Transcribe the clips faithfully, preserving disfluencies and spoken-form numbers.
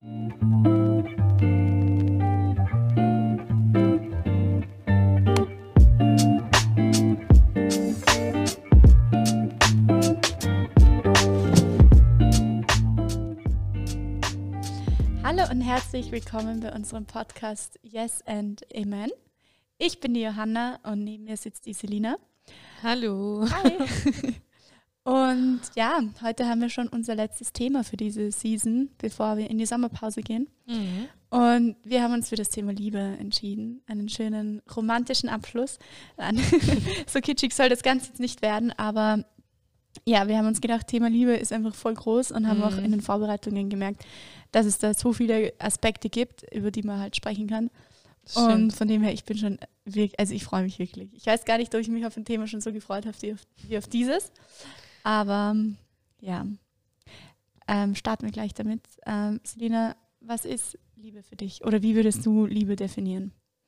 Hallo und herzlich willkommen bei unserem Podcast Yes and Amen. Ich bin die Johanna und neben mir sitzt die Selina. Hallo. Hi. Und ja, heute haben wir schon unser letztes Thema für diese Season, bevor wir in die Sommerpause gehen. Mhm. Und wir haben uns für das Thema Liebe entschieden. Einen schönen romantischen Abschluss. So kitschig soll das Ganze jetzt nicht werden, aber ja, wir haben uns gedacht, Thema Liebe ist einfach voll groß und haben Mhm. auch in den Vorbereitungen gemerkt, dass es da so viele Aspekte gibt, über die man halt sprechen kann. Stimmt. Und von dem her, ich bin schon wirklich, also ich freue mich wirklich. Ich weiß gar nicht, ob ich mich auf ein Thema schon so gefreut habe, wie auf, wie auf dieses. Aber ja, ähm, starten wir gleich damit. Ähm, Selina, was ist Liebe für dich? Oder wie würdest du Liebe definieren?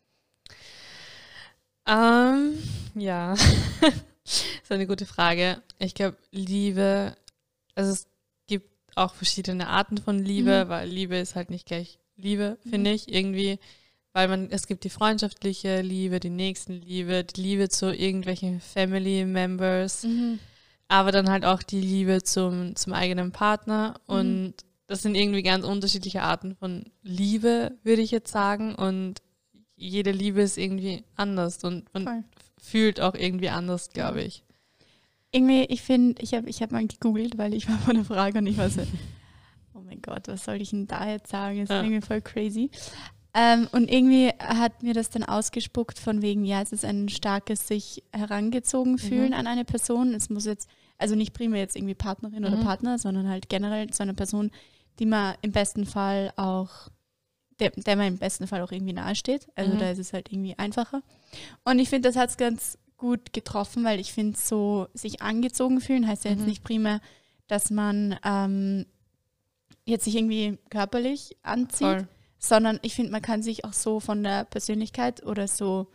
Ähm, ja, das ist eine gute Frage. Ich glaube, Liebe, also es gibt auch verschiedene Arten von Liebe, Mhm. weil Liebe ist halt nicht gleich Liebe, Mhm. finde ich, irgendwie. Weil man, es gibt die freundschaftliche Liebe, die Nächstenliebe, die Liebe zu irgendwelchen Family Members, Mhm. aber dann halt auch die Liebe zum, zum eigenen Partner. Und das sind irgendwie ganz unterschiedliche Arten von Liebe, würde ich jetzt sagen. Und jede Liebe ist irgendwie anders und man Voll. fühlt auch irgendwie anders, glaube ich. Irgendwie, ich finde, ich habe ich hab mal gegoogelt, weil ich war vor der Frage und ich war so, oh mein Gott, was soll ich denn da jetzt sagen? Ist Ja. irgendwie voll crazy. Ähm, und irgendwie hat mir das dann ausgespuckt von wegen, ja, es ist ein starkes sich herangezogen fühlen Mhm. an eine Person. Es muss jetzt, also nicht primär jetzt irgendwie Partnerin oder Mhm. Partner, sondern halt generell zu einer Person, die man im besten Fall auch, der, der man im besten Fall auch irgendwie nahesteht. Also Mhm. da ist es halt irgendwie einfacher. Und ich finde, das hat es ganz gut getroffen, weil ich finde, so sich angezogen fühlen heißt ja jetzt Mhm. nicht primär, dass man ähm, jetzt sich irgendwie körperlich anzieht, Voll. sondern ich finde, man kann sich auch so von der Persönlichkeit oder so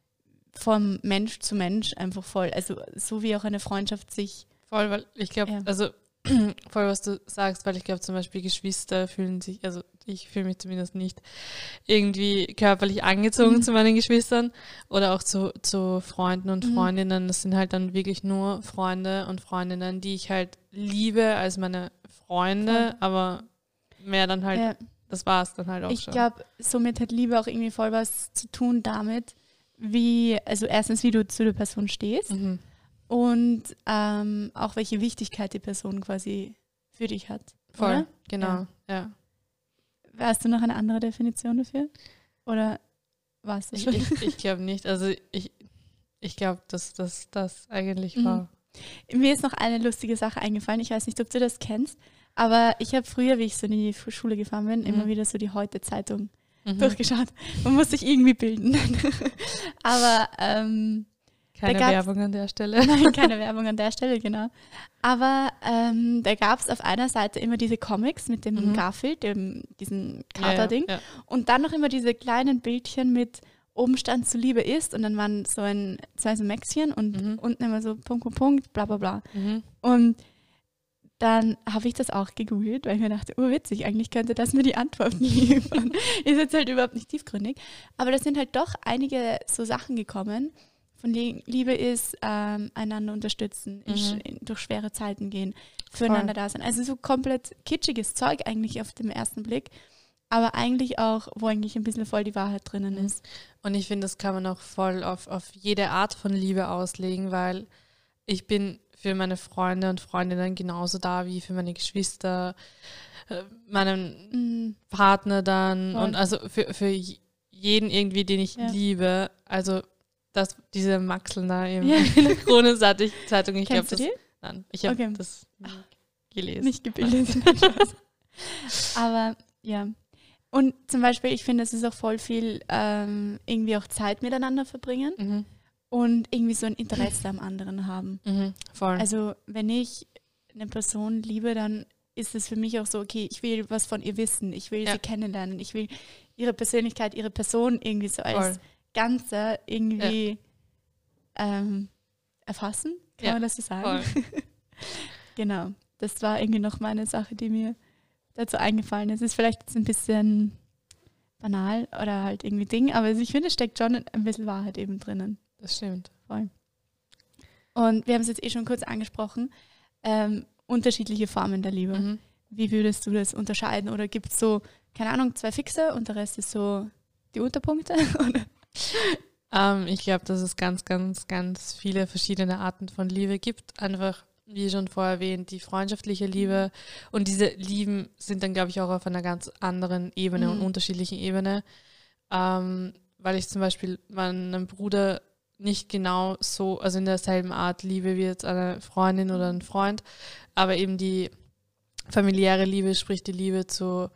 vom Mensch zu Mensch einfach voll, also so wie auch eine Freundschaft sich, Voll, weil ich glaube, Ja. also voll, was du sagst, weil ich glaube zum Beispiel Geschwister fühlen sich, also ich fühle mich zumindest nicht irgendwie körperlich angezogen Mhm. zu meinen Geschwistern oder auch zu, zu Freunden und Mhm. Freundinnen. Das sind halt dann wirklich nur Freunde und Freundinnen, die ich halt liebe als meine Freunde, Voll. aber mehr dann halt, ja, das war es dann halt auch ich schon. glaube, somit hat Liebe auch irgendwie voll was zu tun damit, wie, also erstens, wie du zu der Person stehst Mhm. und ähm, auch welche Wichtigkeit die Person quasi für dich hat. Voll, Oder? genau, ja. Hast du noch eine andere Definition dafür? Oder war es das Ich, schon? ich, ich glaube nicht. Also ich, ich glaube, dass das das eigentlich Mhm. war. Mir ist noch eine lustige Sache eingefallen. Ich weiß nicht, ob du das kennst, aber ich habe früher, wie ich so in die Schule gefahren bin, Mhm. immer wieder so die Heute-Zeitung Mhm. durchgeschaut. Man muss sich irgendwie bilden. aber ähm, Keine Da gab's- Werbung an der Stelle. nein, keine Werbung an der Stelle, genau. Aber ähm, da gab es auf einer Seite immer diese Comics mit dem Mhm. Garfield, dem, diesem Ja, Katerding. Ja, ja. Und dann noch immer diese kleinen Bildchen mit oben stand zu Liebe ist und dann waren so ein, zwei so Mäxchen und Mhm. unten immer so Punkt, Punkt, Punkt, bla bla bla. Mhm. Und dann habe ich das auch gegoogelt, weil ich mir dachte, oh witzig, eigentlich könnte das mir die Antworten liefern. Ist jetzt halt überhaupt nicht tiefgründig. Aber da sind halt doch einige so Sachen gekommen, von denen Liebe ist, ähm, einander unterstützen, in, Mhm. sch- in, durch schwere Zeiten gehen, füreinander da sein. Also so komplett kitschiges Zeug eigentlich auf den ersten Blick, aber eigentlich auch, wo eigentlich ein bisschen voll die Wahrheit drinnen Mhm. ist. Und ich finde, das kann man auch voll auf, auf jede Art von Liebe auslegen, weil ich bin für meine Freunde und Freundinnen genauso da wie für meine Geschwister, äh, meinen Mhm. Partner dann Voll. und also für, für j- jeden irgendwie, den ich Ja. liebe. Also das, diese Maxeln da im, Ja. in der Krone-Zeitung, ich glaube, Kennst du das, die? nein, ich habe Okay. das nie gelesen. Nicht gebildet. Aber ja. Und zum Beispiel, ich finde, es ist auch voll viel ähm, irgendwie auch Zeit miteinander verbringen Mhm. und irgendwie so ein Interesse am anderen haben. Mhm. Voll. Also wenn ich eine Person liebe, dann ist es für mich auch so, okay, ich will was von ihr wissen, ich will Ja. sie kennenlernen, ich will ihre Persönlichkeit, ihre Person irgendwie so als Voll. Ganzer irgendwie ähm, erfassen, kann Ja, man das so sagen? Voll. Genau, das war irgendwie noch mal eine Sache, die mir dazu eingefallen ist. Es ist vielleicht jetzt ein bisschen banal oder halt irgendwie Ding, aber ich finde, es steckt schon ein bisschen Wahrheit eben drinnen. Das stimmt. Voll. Und wir haben es jetzt eh schon kurz angesprochen, ähm, unterschiedliche Formen der Liebe. Mhm. Wie würdest du das unterscheiden? Oder gibt es so, keine Ahnung, zwei Fixe und der Rest ist so die Unterpunkte? Ähm, ich glaube, dass es ganz, ganz, ganz viele verschiedene Arten von Liebe gibt. Einfach, wie schon vorher erwähnt, die freundschaftliche Liebe. Und diese Lieben sind dann, glaube ich, auch auf einer ganz anderen Ebene Mhm. und unterschiedlichen Ebene. Ähm, weil ich zum Beispiel meinen Bruder nicht genau so, also in derselben Art liebe wie jetzt eine Freundin oder ein Freund, aber eben die familiäre Liebe, sprich die Liebe zu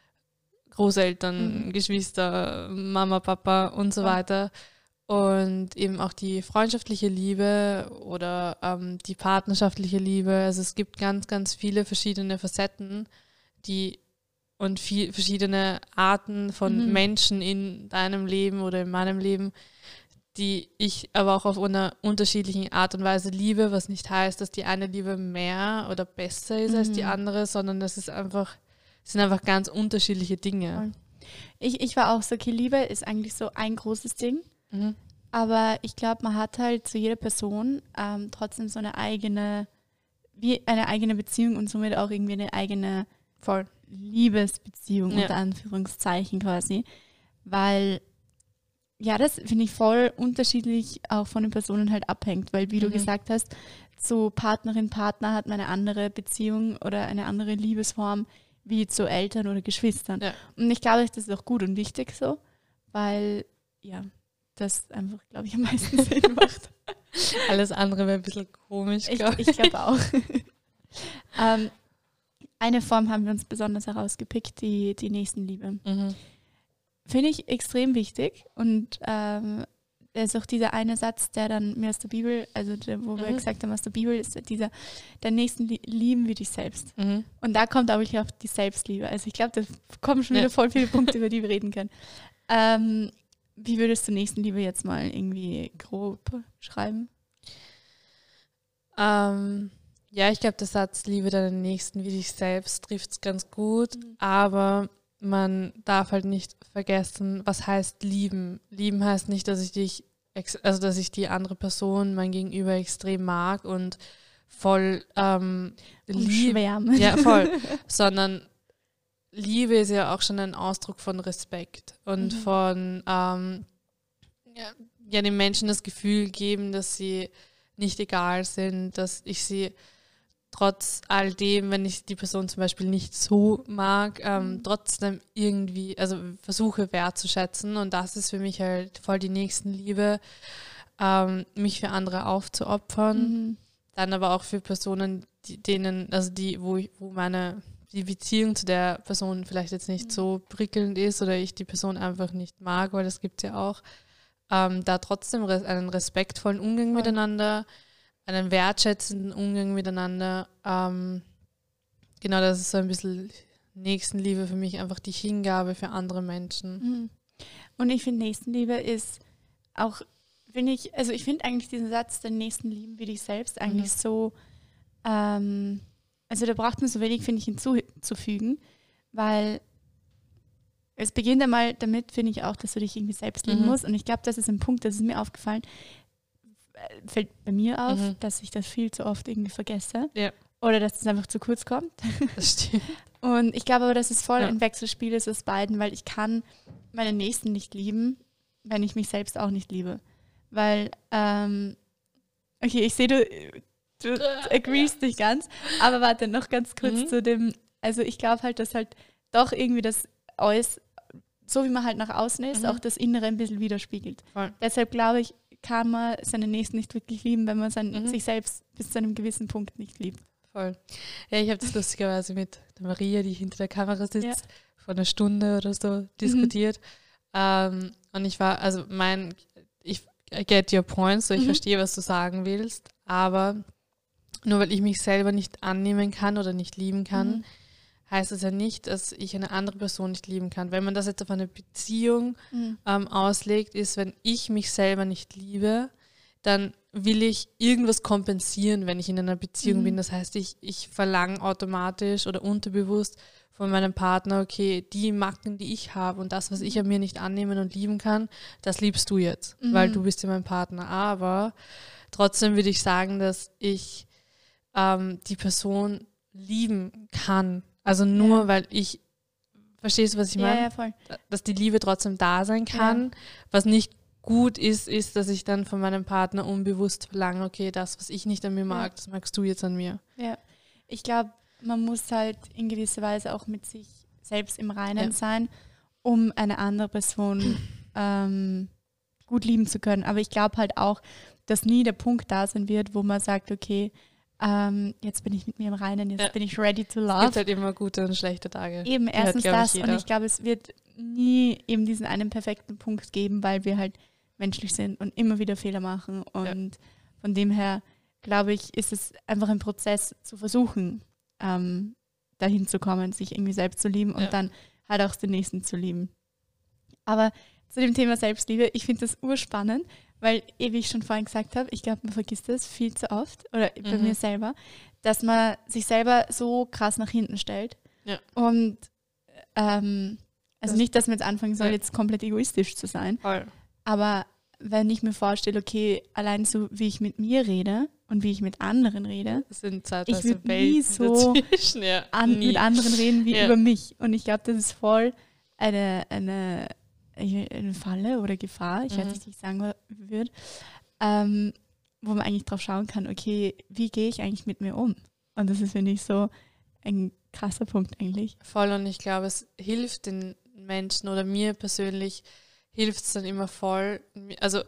Großeltern, Mhm. Geschwister, Mama, Papa und so Ja. weiter. Und eben auch die freundschaftliche Liebe oder ähm, die partnerschaftliche Liebe. Also es gibt ganz, ganz viele verschiedene Facetten, die und viel, verschiedene Arten von Mhm. Menschen in deinem Leben oder in meinem Leben, die ich aber auch auf einer unterschiedlichen Art und Weise liebe, was nicht heißt, dass die eine Liebe mehr oder besser ist als die Mhm. andere, sondern das ist einfach, es sind einfach ganz unterschiedliche Dinge. Voll. Ich, ich war auch so, okay, Liebe ist eigentlich so ein großes Ding, Mhm. aber ich glaube, man hat halt zu jeder Person ähm, trotzdem so eine eigene, wie eine eigene Beziehung und somit auch irgendwie eine eigene Voll. Liebesbeziehung Ja. unter Anführungszeichen quasi, weil ja, das finde ich voll unterschiedlich auch von den Personen halt abhängt, weil wie du Mhm. gesagt hast, zu Partnerin, Partner hat man eine andere Beziehung oder eine andere Liebesform wie zu Eltern oder Geschwistern. Ja. Und ich glaube, das ist auch gut und wichtig so, weil ja, das einfach, glaube ich, am meisten Sinn macht. Alles andere wäre ein bisschen komisch, Ich, glaube ich. ich glaube auch. ähm, eine Form haben wir uns besonders herausgepickt, die, die Nächstenliebe. Mhm. Finde ich extrem wichtig und ähm, da ist auch dieser eine Satz, der dann mir aus der Bibel, also der, wo wir Mhm. gesagt haben aus der Bibel, ist dieser, der Nächsten li- lieben wie dich selbst. Mhm. Und da kommt auch wirklich auf die Selbstliebe. Also ich glaube, da kommen schon wieder Ja. voll viele Punkte, über die wir reden können. Ähm, wie würdest du Nächstenliebe jetzt mal irgendwie grob schreiben? Ähm, ja, ich glaube, der Satz Liebe deinen Nächsten wie dich selbst trifft es ganz gut, Mhm. aber man darf halt nicht vergessen, was heißt lieben. Lieben heißt nicht, dass ich dich, ex- also dass ich die andere Person, mein Gegenüber extrem mag und voll ähm, lieb, Umschwärmen. ja, voll, sondern Liebe ist ja auch schon ein Ausdruck von Respekt und Mhm. von ähm, ja, ja, den Menschen das Gefühl geben, dass sie nicht egal sind, dass ich sie trotz all dem, wenn ich die Person zum Beispiel nicht so mag, ähm, Mhm. trotzdem irgendwie, also versuche wertzuschätzen. Und das ist für mich halt voll die Nächstenliebe, ähm, mich für andere aufzuopfern. Mhm. Dann aber auch für Personen, die, denen, also die, wo ich, wo meine die Beziehung zu der Person vielleicht jetzt nicht Mhm. so prickelnd ist oder ich die Person einfach nicht mag, weil das gibt es ja auch, ähm, da trotzdem res- einen respektvollen Umgang Voll. miteinander, einen wertschätzenden Umgang miteinander. Ähm, genau, das ist so ein bisschen Nächstenliebe für mich, einfach die Hingabe für andere Menschen. Mhm. Und ich finde, Nächstenliebe ist auch, finde ich, also ich finde eigentlich diesen Satz, den Nächsten lieben wie dich selbst, eigentlich Mhm. so, ähm, also da braucht man so wenig, finde ich, hinzuzufügen, weil es beginnt einmal damit, finde ich auch, dass du dich irgendwie selbst lieben Mhm. musst. Und ich glaube, das ist ein Punkt, das ist mir aufgefallen, äh, fällt bei mir auf, Mhm. dass ich das viel zu oft irgendwie vergesse. Ja. Oder dass es einfach zu kurz kommt. Das stimmt. Und ich glaube aber, dass es voll Ja. ein Wechselspiel ist aus beiden, weil ich kann meinen Nächsten nicht lieben, wenn ich mich selbst auch nicht liebe. Weil, ähm, okay, ich sehe, du, du agreest nicht ganz, aber warte, noch ganz kurz Mhm. zu dem, also ich glaube halt, dass halt doch irgendwie das Äuß, so wie man halt nach außen ist, Mhm. auch das Innere ein bisschen widerspiegelt. Voll. Deshalb glaube ich, kann man seinen Nächsten nicht wirklich lieben, wenn man sein, Mhm. sich selbst bis zu einem gewissen Punkt nicht liebt. Voll. Ja, ich habe das lustigerweise mit der Maria, die hinter der Kamera sitzt, Ja. vor einer Stunde oder so diskutiert. Ähm, und ich war, also mein, ich I get your point, so ich Mhm. verstehe, was du sagen willst, aber nur weil ich mich selber nicht annehmen kann oder nicht lieben kann, Mhm. heißt das ja nicht, dass ich eine andere Person nicht lieben kann. Wenn man das jetzt auf eine Beziehung Mhm. ähm, auslegt, ist, wenn ich mich selber nicht liebe, dann will ich irgendwas kompensieren, wenn ich in einer Beziehung Mhm. bin. Das heißt, ich, ich verlange automatisch oder unterbewusst von meinem Partner, okay, die Macken, die ich habe und das, was ich an mir nicht annehmen und lieben kann, das liebst du jetzt, Mhm. weil du bist ja mein Partner. Aber trotzdem würde ich sagen, dass ich ähm, die Person lieben kann. Also nur, Ja. weil ich, verstehst du, was ich Ja, meine? ja, voll. Dass die Liebe trotzdem da sein kann. Was nicht gut ist, ist, dass ich dann von meinem Partner unbewusst verlange, okay, das, was ich nicht an mir mag, Ja. das magst du jetzt an mir. Ja, ich glaube, man muss halt in gewisser Weise auch mit sich selbst im Reinen Ja. sein, um eine andere Person ähm, gut lieben zu können. Aber ich glaube halt auch, dass nie der Punkt da sein wird, wo man sagt, okay, ähm, jetzt bin ich mit mir im Reinen, jetzt Ja. bin ich ready to Es love. gibt halt immer gute und schlechte Tage. Eben, Die hat, erstens glaub ich, das. jeder. Und ich glaube, es wird nie eben diesen einen perfekten Punkt geben, weil wir halt menschlich sind und immer wieder Fehler machen. Und von dem her, glaube ich, ist es einfach ein Prozess zu versuchen, ähm, dahin zu kommen, sich irgendwie selbst zu lieben und Ja. dann halt auch den Nächsten zu lieben. Aber zu dem Thema Selbstliebe, ich finde das urspannend, weil, eh, wie ich schon vorhin gesagt habe, ich glaube, man vergisst das viel zu oft, oder bei Mhm. mir selber, dass man sich selber so krass nach hinten stellt. Ja. Und ähm, also Das- nicht, dass man jetzt anfangen soll, Ja. jetzt komplett egoistisch zu sein, Voll. aber wenn ich mir vorstelle, okay, allein so wie ich mit mir rede und wie ich mit anderen rede, Das sind zwei Ich also würd nie Welten so dazwischen. Ja, an, nie. mit anderen reden wie Ja. über mich. Und ich glaube, das ist voll eine, eine, eine Falle oder Gefahr, ich Mhm. weiß nicht, wie ich sagen würde, ähm, wo man eigentlich drauf schauen kann, okay, wie gehe ich eigentlich mit mir um? Und das ist, finde ich, so ein krasser Punkt eigentlich. Voll, und ich glaube, es hilft den Menschen oder mir persönlich hilft es dann immer voll. Also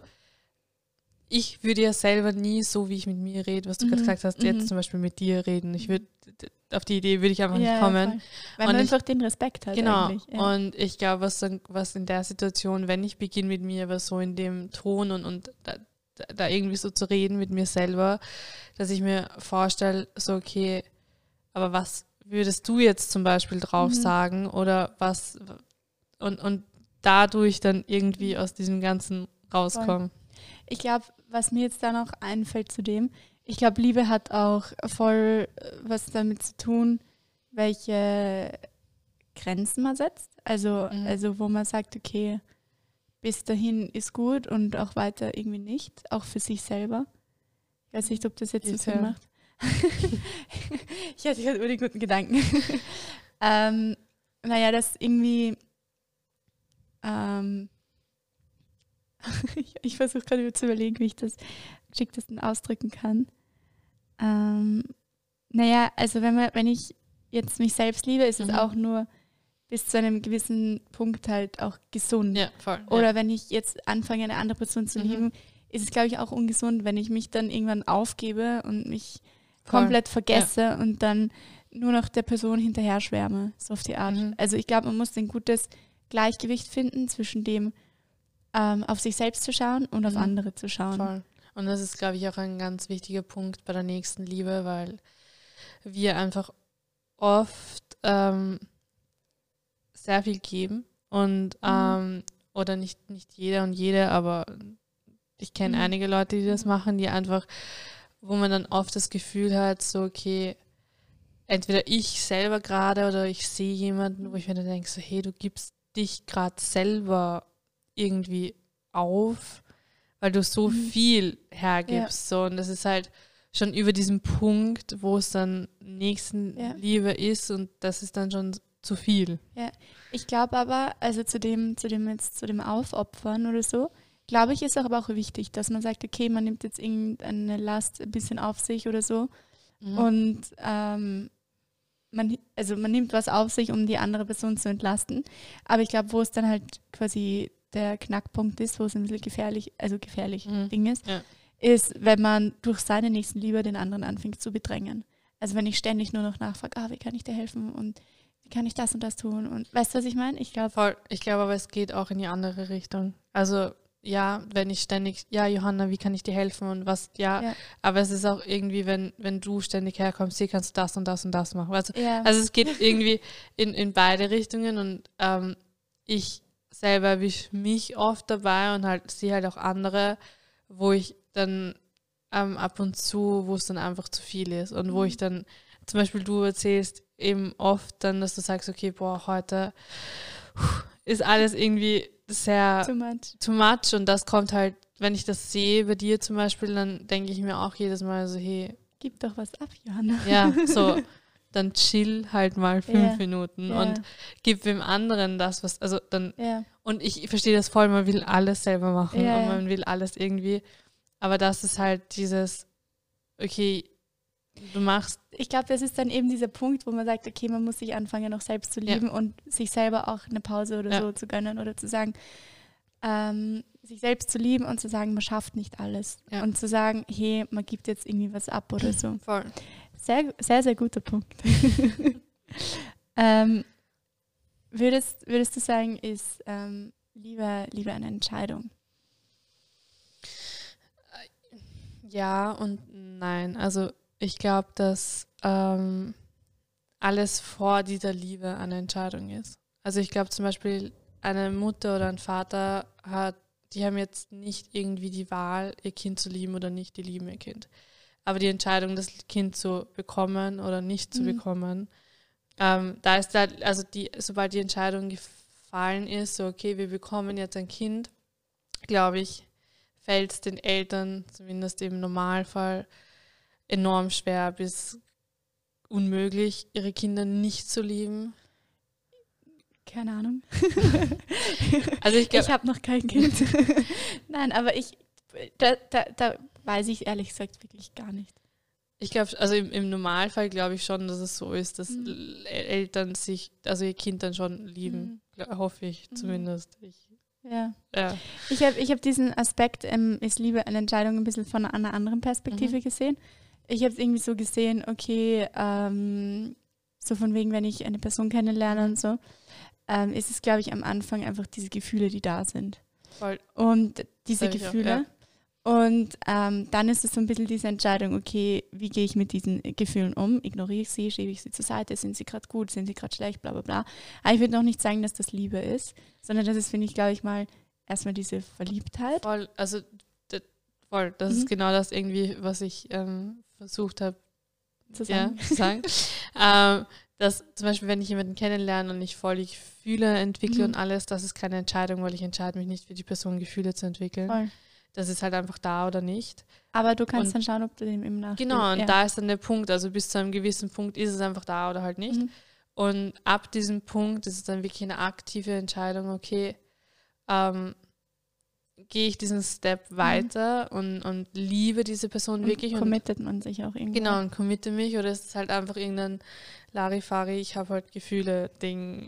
ich würde ja selber nie so, wie ich mit mir rede, was du Mhm, gerade gesagt hast, mhm. jetzt zum Beispiel mit dir reden. Ich würde, auf die Idee würde ich einfach Ja, nicht kommen. voll. Weil Und man ich- einfach den Respekt hat Genau. eigentlich. Ja. Und ich glaube, was, dann- was in der Situation, wenn ich beginne mit mir, aber so in dem Ton und, und da, da- da irgendwie so zu reden mit mir selber, dass ich mir vorstelle, so okay, aber was würdest du jetzt zum Beispiel drauf Mhm. sagen oder was und, und dadurch dann irgendwie aus diesem Ganzen rauskommen. Ich glaube, was mir jetzt da noch einfällt zu dem, ich glaube, Liebe hat auch voll äh, was damit zu tun, welche Grenzen man setzt. Also, Mhm. also wo man sagt, okay, bis dahin ist gut und auch weiter irgendwie nicht, auch für sich selber. Ich weiß nicht, ob das jetzt so Sinn Inwiefern? macht. ich hatte gerade über die guten Gedanken. ähm, naja, das irgendwie ähm, ich, ich versuche gerade zu überlegen, wie ich das geschicktesten ausdrücken kann. Ähm, naja, also wenn man, wenn ich jetzt mich selbst liebe, ist es Mhm. auch nur bis zu einem gewissen Punkt halt auch gesund. Ja, voll. Oder wenn ich jetzt anfange, eine andere Person zu Mhm. lieben, ist es, glaube ich, auch ungesund, wenn ich mich dann irgendwann aufgebe und mich Voll. komplett vergesse und dann nur noch der Person hinterher schwärme, so auf die Art. Mhm. Also ich glaube, man muss ein gutes Gleichgewicht finden zwischen dem, ähm, auf sich selbst zu schauen und auf Mhm. andere zu schauen. Voll. Und das ist, glaube ich, auch ein ganz wichtiger Punkt bei der nächsten Liebe, weil wir einfach oft ähm, sehr viel geben und ähm, oder nicht, nicht jeder und jede, aber ich kenne Mhm. einige Leute, die das machen, die einfach, wo man dann oft das Gefühl hat, so okay, entweder ich selber gerade oder ich sehe jemanden, wo ich mir dann denke, so hey, du gibst dich gerade selber irgendwie auf, weil du so Mhm. viel hergibst. So. Und das ist halt schon über diesen Punkt, wo es dann Nächstenliebe ist und das ist dann schon zu viel. Ich glaube aber, also zu dem, zu dem jetzt, zu dem Aufopfern oder so, glaube ich, ist auch aber auch wichtig, dass man sagt, okay, man nimmt jetzt irgendeine Last ein bisschen auf sich oder so Mhm. und ähm, man, also man nimmt was auf sich, um die andere Person zu entlasten. Aber ich glaube, wo es dann halt quasi der Knackpunkt ist, wo es ein bisschen gefährlich, also gefährlich Mhm. Ding ist, Ja. ist, wenn man durch seine Nächstenliebe den anderen anfängt zu bedrängen. Also wenn ich ständig nur noch nachfrage, ah, wie kann ich dir helfen und wie kann ich das und das tun und weißt du, was ich meine? Ich glaube, Voll. Ich glaube aber, es geht auch in die andere Richtung. Also ja, wenn ich ständig, ja, Johanna, wie kann ich dir helfen und was, ja, Ja. aber es ist auch irgendwie, wenn, wenn du ständig herkommst, hier kannst du das und das und das machen. Also, ja, also es geht irgendwie in, in beide Richtungen und ähm, ich selber erwische mich oft dabei und halt sehe halt auch andere, wo ich dann ähm, ab und zu, wo es dann einfach zu viel ist und wo ich dann, zum Beispiel du erzählst eben oft dann, dass du sagst, okay, boah, heute ist alles irgendwie sehr Too much. too much und das kommt halt, wenn ich das sehe bei dir zum Beispiel, dann denke ich mir auch jedes Mal so, hey, Gib doch was ab, Johanna. ja, so, dann chill halt mal fünf Ja, Minuten ja. und gib wem anderen das, was, also dann, Ja, und ich verstehe das voll, man will alles selber machen Ja, und ja. man will alles irgendwie, aber das ist halt dieses, okay, du machst, ich glaube, das ist dann eben dieser Punkt, wo man sagt, okay, man muss sich anfangen, auch selbst zu lieben Ja. und sich selber auch eine Pause oder Ja. so zu gönnen oder zu sagen, ähm, sich selbst zu lieben und zu sagen, man schafft nicht alles. Ja. Und zu sagen, hey, man gibt jetzt irgendwie was ab oder so. voll. Sehr, sehr, sehr guter Punkt. ähm, würdest, würdest du sagen, ist ähm, Liebe, Liebe eine Entscheidung? Ja und nein. Also ich glaube, dass ähm, alles vor dieser Liebe eine Entscheidung ist. Also ich glaube zum Beispiel, eine Mutter oder ein Vater hat, die haben jetzt nicht irgendwie die Wahl, ihr Kind zu lieben oder nicht, die lieben ihr Kind. Aber die Entscheidung, das Kind zu bekommen oder nicht zu Mhm. bekommen, ähm, da ist da, also die, sobald die Entscheidung gefallen ist, so okay, wir bekommen jetzt ein Kind, glaube ich, fällt es den Eltern, zumindest im Normalfall, enorm schwer bis unmöglich, ihre Kinder nicht zu lieben. Keine Ahnung. Also ich glaube, Ich habe noch kein Kind. Nein, aber ich, da, da, da weiß ich ehrlich gesagt wirklich gar nicht. ich glaube, also im, im Normalfall glaube ich schon, dass es so ist, dass Mhm. L- Eltern sich, also ihr Kind dann schon lieben, Mhm. gl- hoffe ich Mhm. zumindest. Ich, Ja. ja. Ich habe ich hab diesen Aspekt, ähm, ist Liebe eine Entscheidung, ein bisschen von einer anderen Perspektive Mhm. gesehen. Ich habe es irgendwie so gesehen, okay, ähm, so von wegen, wenn ich eine Person kennenlerne Mhm. und so, ähm, ist es, glaube ich, am Anfang einfach diese Gefühle, die da sind. Voll. Und diese hab ich auch, Gefühle. ja. Und ähm, dann ist es so ein bisschen diese Entscheidung, okay, wie gehe ich mit diesen Gefühlen um? Ignoriere ich sie, schiebe ich sie zur Seite, sind sie gerade gut, sind sie gerade schlecht, bla bla bla. Aber ich würde noch nicht sagen, dass das Liebe ist, sondern das ist, finde ich, glaube ich mal, erstmal diese Verliebtheit. Voll, also d- voll, das Mhm. ist genau das irgendwie, was ich ähm, versucht habe Zu ja, sagen. zu sagen. ähm, dass zum Beispiel, wenn ich jemanden kennenlerne und ich voll die Gefühle entwickle Mhm. und alles, das ist keine Entscheidung, weil ich entscheide mich nicht für die Person, Gefühle zu entwickeln. Voll. Das ist halt einfach da oder nicht. Aber du kannst Und- dann schauen, ob du dem im Nachhinein. Genau, und ja. da ist dann der Punkt, also bis zu einem gewissen Punkt ist es einfach da oder halt nicht. Mhm. Und ab diesem Punkt ist es dann wirklich eine aktive Entscheidung, okay, ähm, gehe ich diesen Step weiter und, und liebe diese Person Und wirklich und committet man sich auch irgendwie. genau, und committe mich oder ist es halt einfach irgendein Larifari, ich habe halt Gefühle-Ding.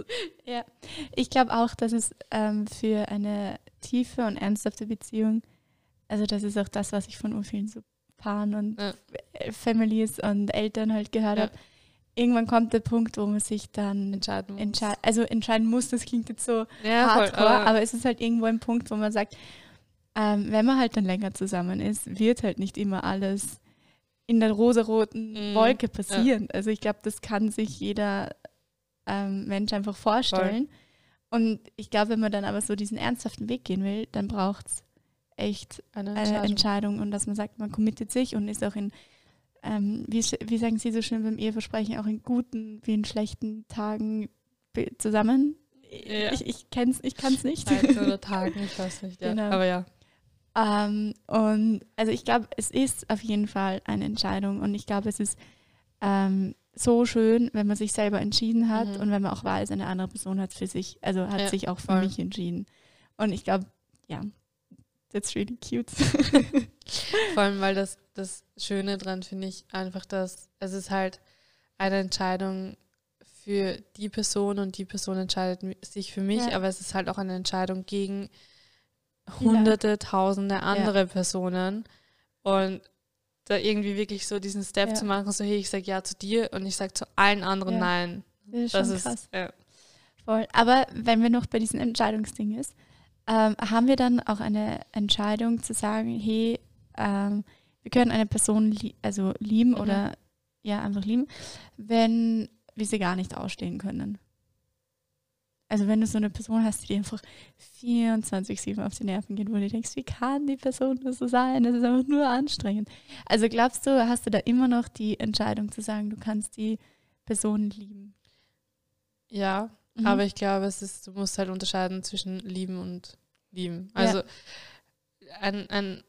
Ja. Ich glaube auch, dass es ähm, für eine tiefe und ernsthafte Beziehung, also das ist auch das, was ich von vielen so Paaren und Ja. äh, Families und Eltern halt gehört Ja. habe. Irgendwann kommt der Punkt, wo man sich dann Entscheiden muss. entscheiden, also entscheiden muss, das klingt jetzt so Ja, voll, hardcore, aber, aber es ist halt irgendwo ein Punkt, wo man sagt, ähm, wenn man halt dann länger zusammen ist, wird halt nicht immer alles in der rosaroten Mhm, Wolke passieren. Also ich glaube, das kann sich jeder ähm, Mensch einfach vorstellen. Und ich glaube, wenn man dann aber so diesen ernsthaften Weg gehen will, dann braucht es echt eine eine Entscheidung. Entscheidung und dass man sagt, man committet sich und ist auch in, ähm, wie, sch- wie sagen Sie so schön beim Eheversprechen, auch in guten wie in schlechten Tagen be- zusammen. Ja. Ich, ich kenn's, ich kann es nicht. Zeiten oder Tagen, ich weiß nicht. Ja. Genau. Aber ja. Ähm, und also ich glaube, es ist auf jeden Fall eine Entscheidung und ich glaube, es ist ähm, so schön, wenn man sich selber entschieden hat Mhm. und wenn man auch weiß, eine andere Person hat für sich, also hat Ja, sich auch für voll. mich entschieden. Und ich glaube, ja, that's really cute. Vor allem, weil das, das Schöne dran finde ich einfach, dass es ist halt eine Entscheidung für die Person und die Person entscheidet mi- sich für mich, Ja. aber es ist halt auch eine Entscheidung gegen Viele. hunderte, tausende andere Personen und da irgendwie wirklich so diesen Step Ja. zu machen, so hey, ich sage ja zu dir und ich sage zu allen anderen Ja. nein. Das ist Das schon ist, krass. ja. Voll. Aber wenn wir noch bei diesem Entscheidungsding ist, ähm, haben wir dann auch eine Entscheidung zu sagen, hey, ähm, wir können eine Person lie also lieben Mhm. oder ja, einfach lieben, wenn wir sie gar nicht ausstehen können. also wenn du so eine Person hast, die dir einfach vierundzwanzig sieben auf die Nerven geht, wo du denkst, wie kann die Person nur so sein? Das ist einfach nur anstrengend. Also glaubst du, hast du da immer noch die Entscheidung zu sagen, du kannst die Person lieben? Ja, mhm. aber ich glaube, es ist, du musst halt unterscheiden zwischen lieben und lieben. Also ja. ein, ein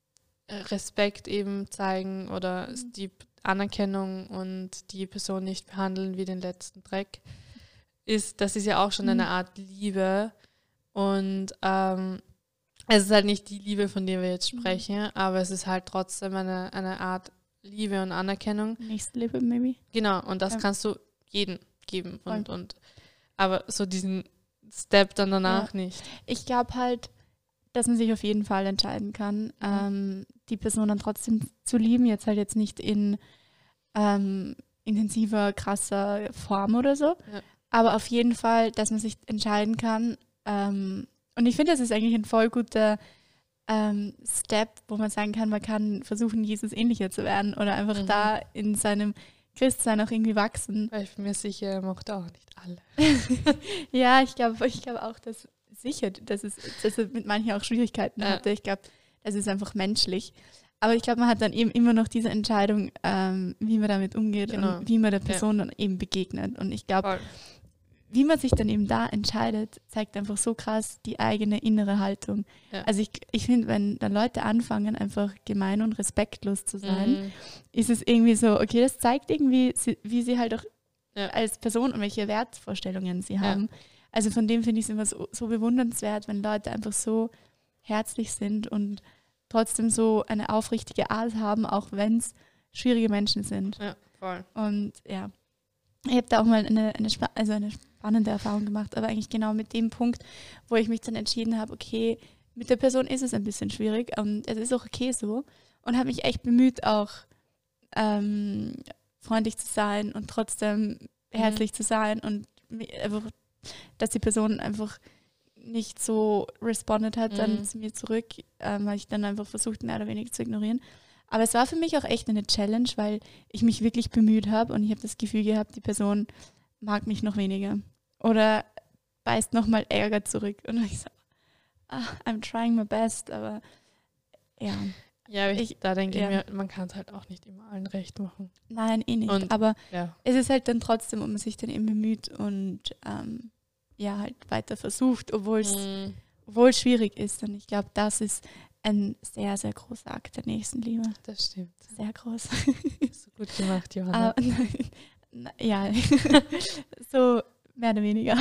Respekt eben zeigen oder mhm. die Anerkennung und die Person nicht behandeln wie den letzten Dreck, ist, das ist ja auch schon mhm. eine Art Liebe. Und ähm, es ist halt nicht die Liebe, von der wir jetzt sprechen, mhm. aber es ist halt trotzdem eine, eine Art Liebe und Anerkennung. Nächstenliebe, maybe. Genau, und das ja. kannst du jedem geben. Und, und aber so diesen Step dann danach ja. nicht. Ich glaube halt, dass man sich auf jeden Fall entscheiden kann, mhm. ähm, die Person dann trotzdem zu lieben, jetzt halt jetzt nicht in ähm, intensiver, krasser Form oder so, ja. aber auf jeden Fall, dass man sich entscheiden kann. Ähm, und ich finde, das ist eigentlich ein voll guter ähm, Step, wo man sagen kann, man kann versuchen, Jesus ähnlicher zu werden oder einfach mhm. da in seinem Christsein auch irgendwie wachsen. Weil ich bin mir sicher, er mochte auch nicht alle. Ja, ich glaube ich glaub auch, dass sicher, dass es, dass er mit manchen auch Schwierigkeiten ja. hatte. Ich glaube, das ist einfach menschlich. Aber ich glaube, man hat dann eben immer noch diese Entscheidung, ähm, wie man damit umgeht genau. und wie man der Person ja. dann eben begegnet. Und ich glaube, wie man sich dann eben da entscheidet, zeigt einfach so krass die eigene innere Haltung. Ja. Also ich, ich finde, wenn dann Leute anfangen, einfach gemein und respektlos zu sein, mhm. ist es irgendwie so, okay, das zeigt irgendwie, wie sie halt auch ja. als Person und welche Wertvorstellungen sie haben. Ja. Also von dem finde ich es immer so, so bewundernswert, wenn Leute einfach so herzlich sind und trotzdem so eine aufrichtige Art haben, auch wenn es schwierige Menschen sind. Ja, voll. Und ja, ich habe da auch mal eine, eine, also eine spannende Erfahrung gemacht, aber eigentlich genau mit dem Punkt, wo ich mich dann entschieden habe, okay, mit der Person ist es ein bisschen schwierig und es ist auch okay so, und habe mich echt bemüht, auch ähm, freundlich zu sein und trotzdem herzlich mhm. zu sein und einfach, dass die Person einfach nicht so respondet hat dann mhm. zu mir zurück, ähm, habe ich dann einfach versucht, mehr oder weniger zu ignorieren. Aber es war für mich auch echt eine Challenge, weil ich mich wirklich bemüht habe und ich habe das Gefühl gehabt, die Person mag mich noch weniger oder beißt nochmal Ärger zurück. Und ich so, ah, I'm trying my best, aber ja. Ja, ich, ich, da denke ja. ich mir, man kann es halt auch nicht immer allen recht machen. Nein, eh nicht. Und, aber ja. es ist halt dann trotzdem, ob man sich dann eben bemüht und ähm, ja, halt weiter versucht, obwohl es mm. obwohl es schwierig ist. Und ich glaube, das ist ein sehr, sehr großer Akt der Nächstenliebe. Das stimmt. Sehr groß. So gut gemacht, Johanna. uh, ja, so mehr oder weniger.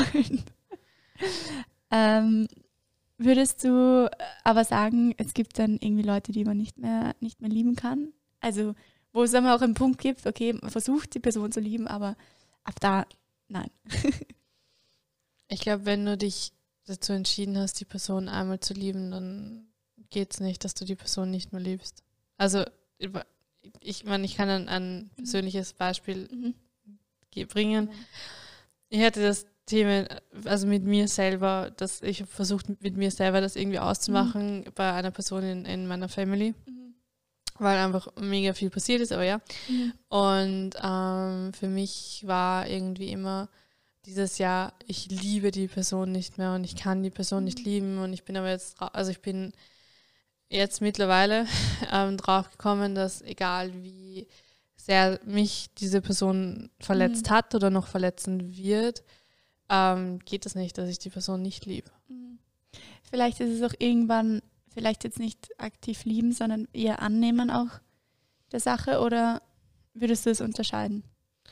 ähm, würdest du aber sagen, es gibt dann irgendwie Leute, die man nicht mehr, nicht mehr lieben kann? Also, wo es dann auch einen Punkt gibt, okay, man versucht die Person zu lieben, aber ab da, nein. Ich glaube, wenn du dich dazu entschieden hast, die Person einmal zu lieben, dann geht es nicht, dass du die Person nicht mehr liebst. Also, ich meine, ich kann ein, ein persönliches Beispiel mhm. bringen. Ich hatte das Thema, also mit mir selber, dass ich habe versucht, mit mir selber das irgendwie auszumachen mhm. bei einer Person in, in meiner Family, mhm. weil einfach mega viel passiert ist, aber ja. Mhm. Und ähm, für mich war irgendwie immer dieses Jahr, ich liebe die Person nicht mehr und ich kann die Person mhm. nicht lieben, und ich bin aber jetzt, also ich bin jetzt mittlerweile ähm, drauf gekommen, dass egal wie sehr mich diese Person verletzt mhm. hat oder noch verletzen wird, ähm, geht es nicht, dass ich die Person nicht liebe. Mhm. Vielleicht ist es auch irgendwann, vielleicht jetzt nicht aktiv lieben, sondern eher annehmen auch der Sache, oder würdest du es unterscheiden?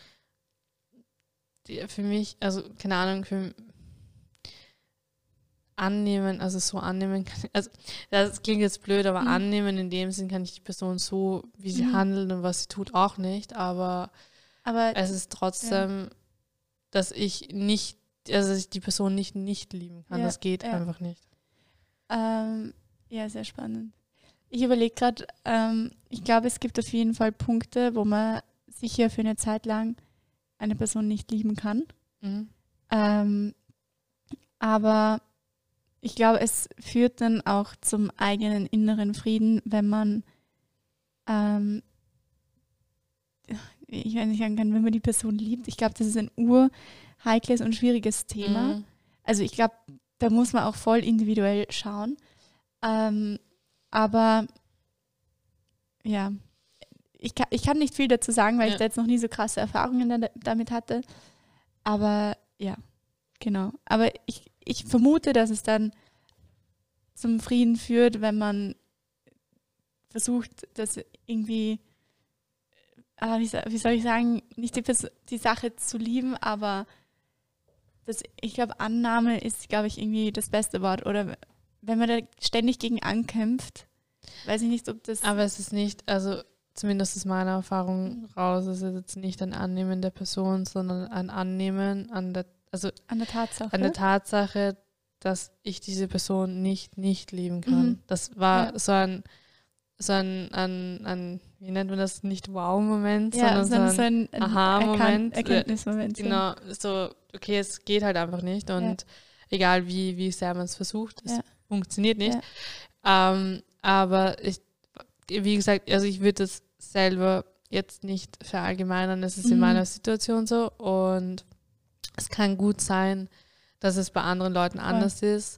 Die, für mich, also keine Ahnung, für annehmen, also so annehmen kann, also das klingt jetzt blöd, aber mhm. annehmen in dem Sinn kann ich die Person so, wie sie mhm. handelt und was sie tut, auch nicht, aber, aber es ist trotzdem, ja. dass ich nicht, also dass ich die Person nicht nicht lieben kann, ja, das geht ja. einfach nicht. Ähm, ja, sehr spannend. Ich überlege gerade, ähm, ich glaube, es gibt auf jeden Fall Punkte, wo man sicher für eine Zeit lang eine Person nicht lieben kann. Mhm. Ähm, aber ich glaube, es führt dann auch zum eigenen inneren Frieden, wenn man, ähm, ich weiß nicht sagen kann, wenn man die Person liebt. Ich glaube, das ist ein urheikles und schwieriges Thema, mhm. Also ich glaube, da muss man auch voll individuell schauen. Ähm, aber ja, ich kann, ich kann nicht viel dazu sagen, weil Ja. ich da jetzt noch nie so krasse Erfahrungen da, damit hatte. Aber ja, genau. Aber ich, ich vermute, dass es dann zum Frieden führt, wenn man versucht, das irgendwie, äh, wie, wie soll ich sagen, nicht die, Pers- die Sache zu lieben, aber das, ich glaube, Annahme ist, glaube ich, irgendwie das beste Wort. Oder wenn man da ständig gegen ankämpft, weiß ich nicht, ob das... Aber es ist nicht, also zumindest ist meine Erfahrung raus, es ist jetzt nicht ein Annehmen der Person, sondern ein Annehmen an der, also an der Tatsache. an der Tatsache, dass ich diese Person nicht nicht lieben kann. Mhm. Das war Ja. so ein, so ein, ein, ein, wie nennt man das, nicht Wow-Moment, Ja, sondern so so ein, ein, ein Aha-Moment. Erkan- Erkenntnismoment. so. Genau, so, okay, es geht halt einfach nicht und egal wie, wie sehr man es versucht, es Ja. funktioniert nicht. Ja. Ähm, aber ich, wie gesagt, also ich würde das selber jetzt nicht verallgemeinern, es ist in Mhm. meiner Situation so und es kann gut sein, dass es bei anderen Leuten anders ist.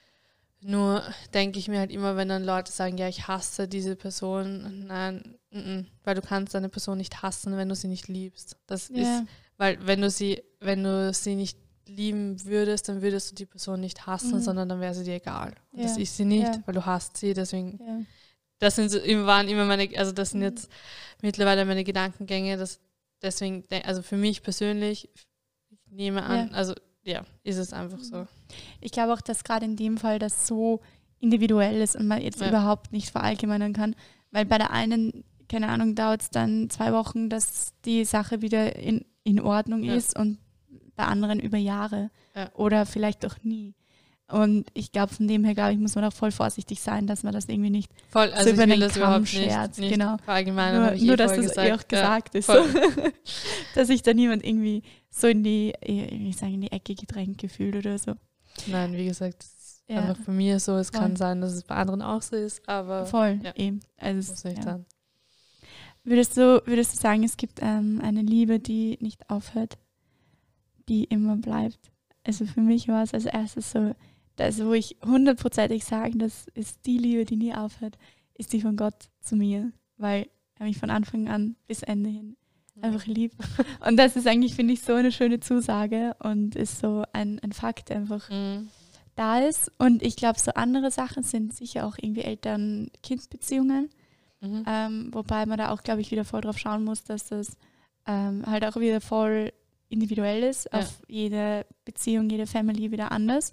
Nur denke ich mir halt immer, wenn dann Leute sagen, ja, ich hasse diese Person, nein, n -n, weil du kannst eine Person nicht hassen, wenn du sie nicht liebst. Das Ja. ist, weil wenn du sie, wenn du sie nicht lieben würdest, dann würdest du die Person nicht hassen, Mhm. sondern dann wäre sie dir egal. Und Ja. das ist sie nicht, Ja. weil du hasst sie, deswegen, Ja. das sind so, waren immer meine, also das sind Mhm. jetzt mittlerweile meine Gedankengänge, das, deswegen, de- also für mich persönlich, ich nehme an, Ja. also ja, ist es einfach so. Ich glaube auch, dass gerade in dem Fall das so individuell ist und man jetzt Ja. überhaupt nicht verallgemeinern kann. Weil bei der einen, keine Ahnung, dauert es dann zwei Wochen, dass die Sache wieder in, in Ordnung Ja. ist und bei anderen über Jahre Ja. oder vielleicht auch nie. Und ich glaube, von dem her, glaube ich, muss man auch voll vorsichtig sein, dass man das irgendwie nicht Voll, also über ich will den das Kamm überhaupt schert, nicht, nicht genau. verallgemeinern, nur, habe ich nur eh dass vorher das eh auch gesagt. Ja, gesagt ist, voll. so. Dass sich da niemand irgendwie so in die, ich sage, in die Ecke gedrängt gefühlt oder so. Nein, wie gesagt, es ist Ja. einfach bei mir so. Es Voll. kann sein, dass es bei anderen auch so ist, aber Voll, ja. eben. Also es- muss nicht ja. sein. Würdest du, würdest du sagen, es gibt ähm, eine Liebe, die nicht aufhört, die immer bleibt? Also für mich war es als erstes so, das, wo ich hundertprozentig sagen, das ist die Liebe, die nie aufhört, ist die von Gott zu mir, weil er mich von Anfang an bis Ende hin einfach liebt. Und das ist eigentlich, finde ich, so eine schöne Zusage und ist so ein, ein Fakt, der einfach Mhm. da ist. Und ich glaube, so andere Sachen sind sicher auch irgendwie Eltern-Kind-Beziehungen. Mhm. Ähm, wobei man da auch, glaube ich, wieder voll drauf schauen muss, dass das ähm, halt auch wieder voll individuell ist. Ja. Auf jede Beziehung, jede Family wieder anders.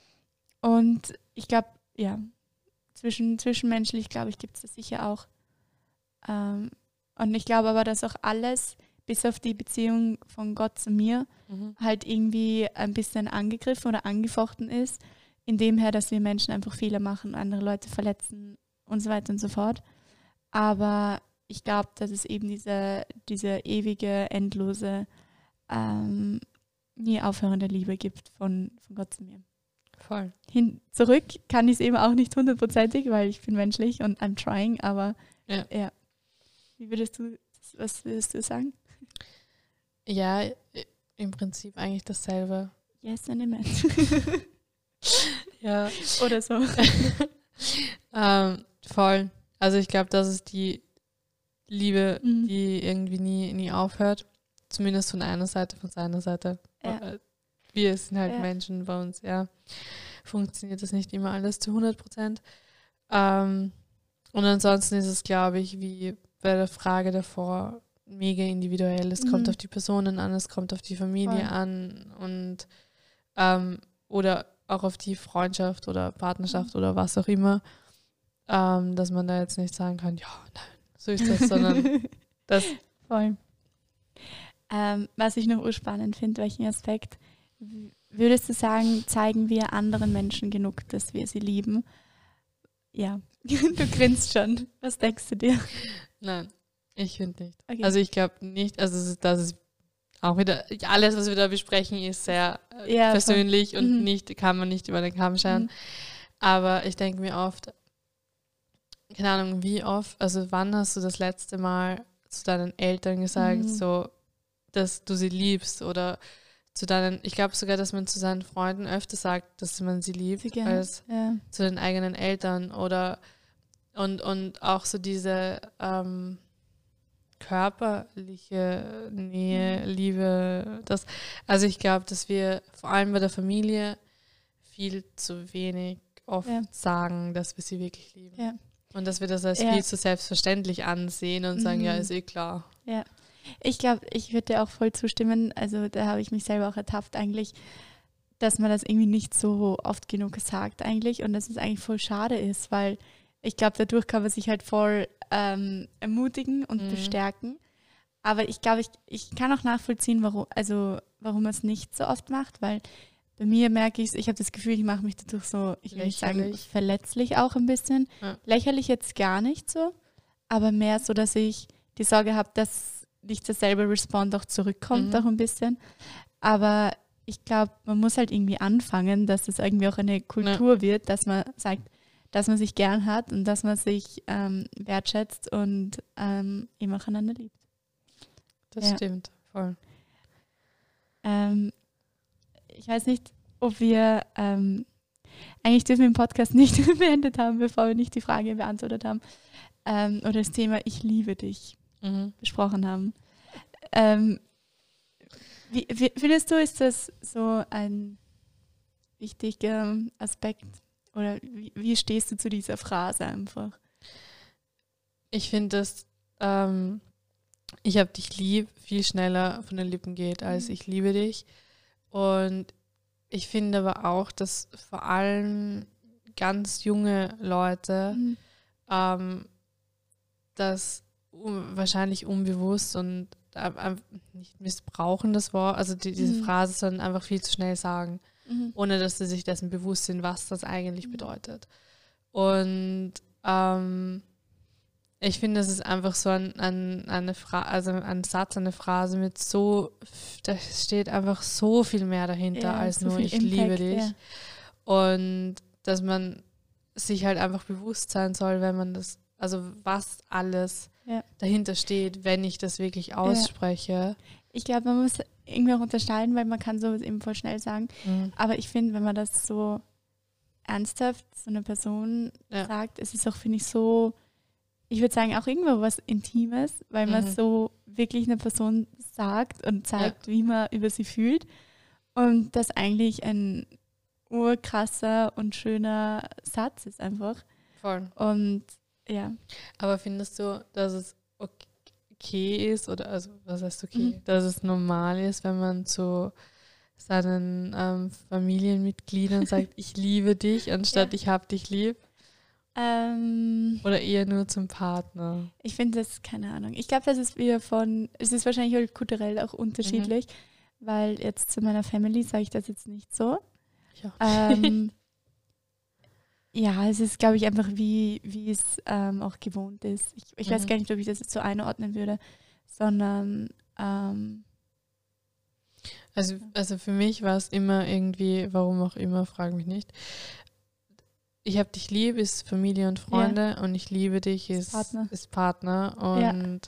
Und ich glaube, ja, zwischen, zwischenmenschlich, glaube ich, gibt es das sicher auch. Ähm, und ich glaube aber, dass auch alles, bis auf die Beziehung von Gott zu mir, Mhm. halt irgendwie ein bisschen angegriffen oder angefochten ist, indem her, dass wir Menschen einfach Fehler machen, andere Leute verletzen und so weiter und so fort. Aber ich glaube, dass es eben diese, diese ewige, endlose, ähm, nie aufhörende Liebe gibt von, von Gott zu mir. Voll. Hin, zurück kann ich es eben auch nicht hundertprozentig, weil ich bin menschlich und I'm trying, aber Ja. ja. Wie würdest du, was würdest du sagen? Ja, i- im Prinzip eigentlich dasselbe. Yes and amen. Ja. Oder so. ähm, voll. Also ich glaube, das ist die Liebe, Mhm. die irgendwie nie, nie aufhört. Zumindest von einer Seite, von seiner Seite. Ja. Äh, Wir sind halt Ja. Menschen, bei uns, ja, funktioniert das nicht immer alles zu hundert Prozent. Ähm, und ansonsten ist es, glaube ich, wie bei der Frage davor, mega individuell. Es Mhm. kommt auf die Personen an, es kommt auf die Familie Voll. an und ähm, oder auch auf die Freundschaft oder Partnerschaft oder was auch immer, ähm, dass man da jetzt nicht sagen kann, ja, nein, so ist das, sondern das, Voll. Ähm, was ich noch urspannend finde, welchen Aspekt, w- würdest du sagen, zeigen wir anderen Menschen genug, dass wir sie lieben? Ja, du grinst schon. Was denkst du dir? nein, ich finde nicht. Okay. Also ich glaube nicht, also es ist- das ist auch wieder, alles, was wir da besprechen, ist sehr äh, Ja, voll. persönlich und Mhm. nicht, kann man nicht über den Kamm scheren. Mhm. Aber ich denke mir oft, keine Ahnung, wie oft, also wann hast du das letzte Mal zu deinen Eltern gesagt, Mhm. so, dass du sie liebst oder zu deinen, ich glaube sogar, dass man zu seinen Freunden öfter sagt, dass man sie liebt, Sie gerne, als ja. zu den eigenen Eltern oder und, und auch so diese ähm, körperliche Nähe, Liebe, das, also ich glaube, dass wir vor allem bei der Familie viel zu wenig oft Ja. sagen, dass wir sie wirklich lieben. Ja. Und dass wir das als Ja. viel zu selbstverständlich ansehen und sagen, Mhm. ja, ist eh klar. Ja, ich glaube, ich würde dir auch voll zustimmen. Also da habe ich mich selber auch ertappt eigentlich, dass man das irgendwie nicht so oft genug sagt eigentlich und dass es eigentlich voll schade ist, weil ich glaube, dadurch kann man sich halt voll ähm, ermutigen und Mhm. bestärken. Aber ich glaube, ich, ich kann auch nachvollziehen, warum, also warum man es nicht so oft macht, weil bei mir merke ich, ich habe das Gefühl, ich mache mich dadurch so, ich will nicht sagen, Lächerlich. verletzlich auch ein bisschen. Ja. Lächerlich jetzt gar nicht so, aber mehr so, dass ich die Sorge habe, dass nicht derselbe Respond auch zurückkommt, Mhm. auch ein bisschen. Aber ich glaube, man muss halt irgendwie anfangen, dass es irgendwie auch eine Kultur wird, dass man sagt, dass man sich gern hat und dass man sich ähm, wertschätzt und ähm, eben auch einander liebt. Das Ja. stimmt, voll. Ähm, ich weiß nicht, ob wir, ähm, eigentlich dürfen wir den Podcast nicht beendet haben, bevor wir nicht die Frage beantwortet haben, ähm, oder das Thema Ich liebe dich Mhm. besprochen haben. Ähm, wie, wie, findest du, ist das so ein wichtiger Aspekt oder wie, wie stehst du zu dieser Phrase einfach? Ich finde, dass ähm, ich habe dich lieb viel schneller von den Lippen geht, als Mhm. ich liebe dich. Und ich finde aber auch, dass vor allem ganz junge Leute Mhm. ähm, das un wahrscheinlich unbewusst und äh, äh, nicht missbrauchen das Wort, also die, diese Mhm. Phrase, sondern einfach viel zu schnell sagen, Mhm. ohne dass sie sich dessen bewusst sind, was das eigentlich Mhm. bedeutet. Und ähm, ich finde, das ist einfach so ein, ein, eine Fra also ein Satz, eine Phrase mit so, da steht einfach so viel mehr dahinter Ja, als so nur viel ich liebe Impact, dich. ja. Und dass man sich halt einfach bewusst sein soll, wenn man das, also was alles Ja. dahinter steht, wenn ich das wirklich ausspreche. Ich glaube, man muss irgendwie auch unterscheiden, weil man kann sowas eben voll schnell sagen. Mhm. Aber ich finde, wenn man das so ernsthaft so einer Person Ja. sagt, ist es auch, finde ich, so, ich würde sagen, auch irgendwo was Intimes, weil man Mhm. so wirklich einer Person sagt und zeigt, wie man über sie fühlt. Und das eigentlich ein urkrasser und schöner Satz ist einfach. Voll. Und ja. Aber findest du, dass es okay ist, oder also was heißt okay, Mhm. dass es normal ist, wenn man zu seinen ähm, Familienmitgliedern sagt, ich liebe dich, anstatt Ja. ich hab dich lieb? Ähm, Oder eher nur zum Partner? ich finde das, keine Ahnung. Ich glaube, das ist wieder von, es ist wahrscheinlich halt kulturell auch unterschiedlich, weil jetzt zu meiner Family sage ich das jetzt nicht so. Ja. Ähm, ja, es ist, glaube ich, einfach wie, wie es ähm, auch gewohnt ist. Ich, ich weiß Mhm. gar nicht, ob ich das jetzt so einordnen würde, sondern ähm, Also, also für mich war es immer irgendwie, warum auch immer, frage mich nicht. Ich habe dich lieb ist Familie und Freunde und ich liebe dich ist Ist Partner. ist Partner. Ja. Und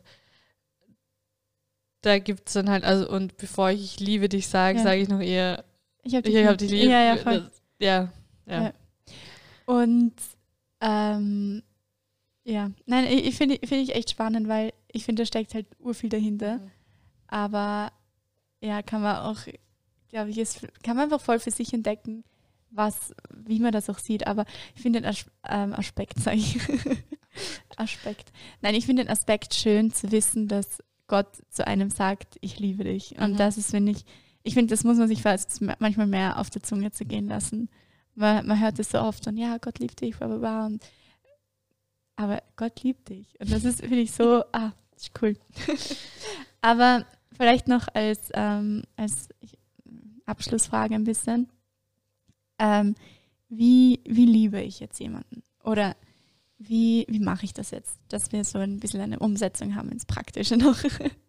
da gibt es dann halt, also und bevor ich ich liebe dich sage, Ja. sage ich noch eher, ich habe ich habe dich lieb. Ja, ja, voll. Das, ja, ja. Ja. Und ähm, ja, nein, ich, ich finde find ich echt spannend, weil ich finde, da steckt halt urviel dahinter. Mhm. Aber ja, kann man auch, glaube ich, ist, kann man einfach voll für sich entdecken, was, wie man das auch sieht. Aber ich finde den As ähm, Aspekt, sage ich. Aspekt. Nein, ich finde den Aspekt schön zu wissen, dass Gott zu einem sagt, ich liebe dich. Und Mhm. das ist, finde ich, ich finde, das muss man sich fast manchmal mehr auf der Zunge zu gehen lassen. Weil man hört es so oft und ja, Gott liebt dich, bla bla bla. Und, aber Gott liebt dich. Und das ist, finde ich, so, ah, das ist cool. Aber vielleicht noch als, ähm, als Abschlussfrage ein bisschen. Ähm, wie, wie liebe ich jetzt jemanden? Oder wie, wie mache ich das jetzt, dass wir so ein bisschen eine Umsetzung haben ins Praktische noch?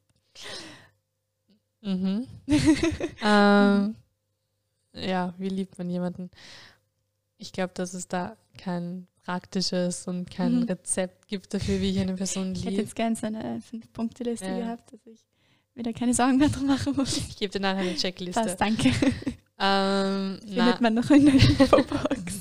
Mhm. ähm, ja, wie liebt man jemanden? Ich glaube, dass es da kein praktisches und kein Mhm. Rezept gibt dafür, wie ich eine Person Ich hätte liebe. jetzt gerne so eine Fünf-Punkte-Liste Ja. gehabt, dass ich wieder keine Sorgen mehr drum machen muss. Ich gebe dir nachher eine Checkliste. Passt, danke. Ähm, Findet na, man noch in der Infobox.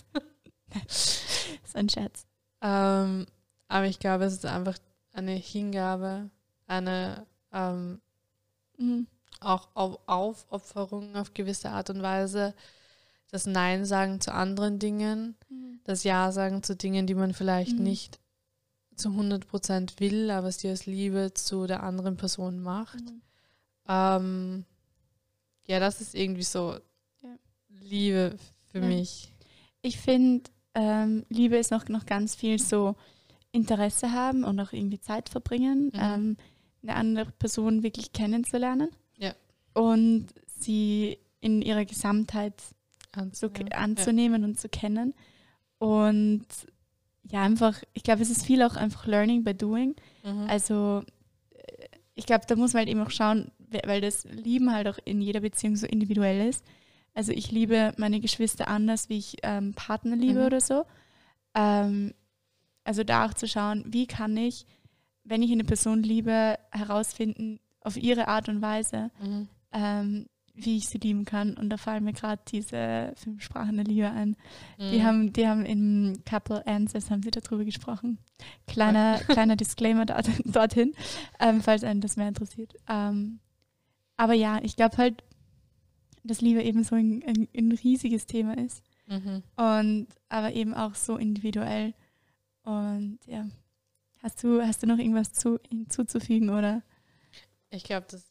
So ein Scherz. ähm, aber ich glaube, es ist einfach eine Hingabe, eine ähm, Mhm. auch auf Aufopferung auf gewisse Art und Weise, das Nein sagen zu anderen Dingen, Mhm. das Ja sagen zu Dingen, die man vielleicht Mhm. nicht zu hundert Prozent will, aber es dir aus Liebe zu der anderen Person macht. Mhm. Ähm, ja, das ist irgendwie so Ja. Liebe für Ja. mich. Ich finde, ähm, Liebe ist noch, noch ganz viel so Interesse haben und auch irgendwie Zeit verbringen, Mhm. ähm, eine andere Person wirklich kennenzulernen. Ja. Und sie in ihrer Gesamtheit so Anzunehmen. ke- anzunehmen und zu kennen. Und ja, einfach, ich glaube, es ist viel auch einfach Learning by Doing. Ja. Mhm. Also äh, ich glaube, da muss man halt eben auch schauen, we- weil das Lieben halt auch in jeder Beziehung so individuell ist. Also ich liebe meine Geschwister anders, wie ich ähm, Partner liebe Mhm. oder so. Ähm, also da auch zu schauen, wie kann ich, wenn ich eine Person liebe, herausfinden, auf ihre Art und Weise, Mhm. ähm, wie ich sie lieben kann. Und da fallen mir gerade diese fünf Sprachen der Liebe ein. Die Mhm. haben, die haben in Couple Answers haben sie darüber gesprochen. Kleiner, kleiner Disclaimer dort, dorthin, ähm, falls einen das mehr interessiert. Ähm, aber ja, ich glaube halt, dass Liebe eben so ein, ein, ein riesiges Thema ist. Mhm. Und aber eben auch so individuell. Und ja. Hast du, hast du noch irgendwas zu, hinzuzufügen, oder? Ich glaube, dass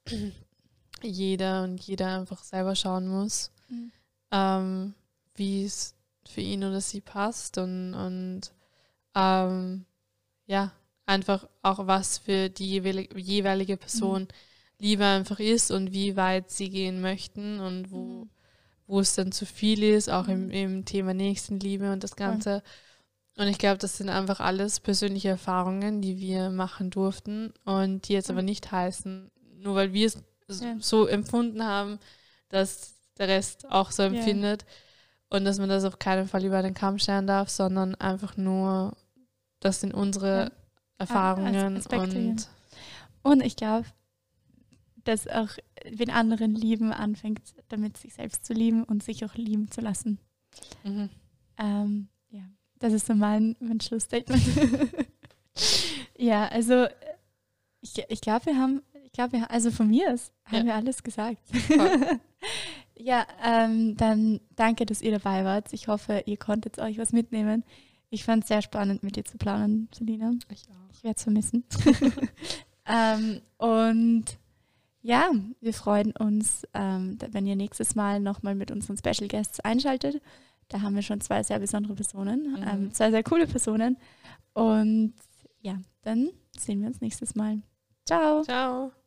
jeder und jeder einfach selber schauen muss, Mhm. ähm, wie es für ihn oder sie passt und, und ähm, ja, einfach auch was für die jeweilige, jeweilige Person Mhm. Liebe einfach ist und wie weit sie gehen möchten und wo, Mhm. wo es dann zu viel ist, auch im, Mhm. im Thema Nächstenliebe und das Ganze. Und ich glaube, das sind einfach alles persönliche Erfahrungen, die wir machen durften und die jetzt aber nicht heißen, nur weil wir es s- Ja. so empfunden haben, dass der Rest auch so empfindet und dass man das auf keinen Fall über den Kamm scheren darf, sondern einfach nur, das sind unsere Ja. Erfahrungen As- Aspekte, ja. und Und ich glaube, dass auch den anderen lieben anfängt, damit sich selbst zu lieben und sich auch lieben zu lassen. mhm. Ähm, ja, das ist so mein, mein Schlussstatement. Ja, also ich, ich glaube, wir haben, ich glaube, wir, also von mir aus haben Ja. wir alles gesagt. Voll. Ja, ähm, dann danke, dass ihr dabei wart. Ich hoffe, ihr konntet euch was mitnehmen. Ich fand es sehr spannend, mit dir zu planen, Selina. Ich auch. Ich werde es vermissen. ähm, und ja, wir freuen uns, ähm, da- wenn ihr nächstes Mal nochmal mit unseren Special Guests einschaltet. Da haben wir schon zwei sehr besondere Personen, Mhm. ähm, zwei sehr coole Personen. Und ja, dann sehen wir uns nächstes Mal. Ciao. Ciao.